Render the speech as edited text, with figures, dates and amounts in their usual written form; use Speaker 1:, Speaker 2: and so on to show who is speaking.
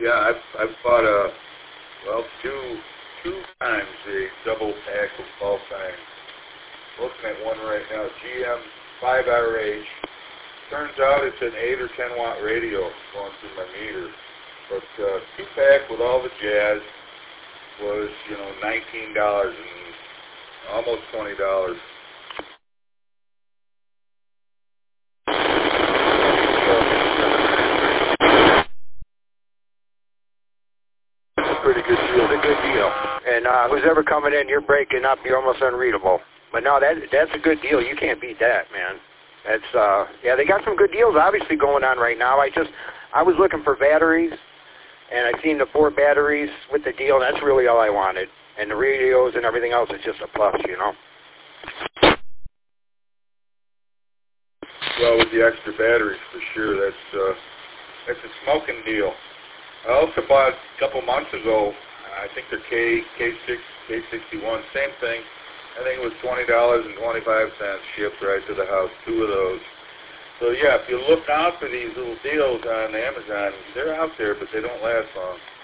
Speaker 1: yeah, I've bought two times a double pack of ball signs. Looking at one right now, GM 5RH. Turns out it's an 8 or 10 watt radio going through my meter. But 2-pack with all the jazz was, $19 and almost $20. Pretty good deal.
Speaker 2: It's a good deal. And who's ever coming in, you're breaking up. You're almost unreadable. But no, that's a good deal. You can't beat that, man. That's yeah. They got some good deals obviously going on right now. I was looking for batteries, and I seen the 4 batteries with the deal. And that's really all I wanted. And the radios and everything else is just a plus,
Speaker 1: Well, with the extra batteries, for sure, that's a smoking deal. I also bought a couple months ago, I think they're K61, same thing. I think it was $20.25 shipped right to the house, 2 of those. So yeah, if you look out for these little deals on Amazon, they're out there, but they don't last long.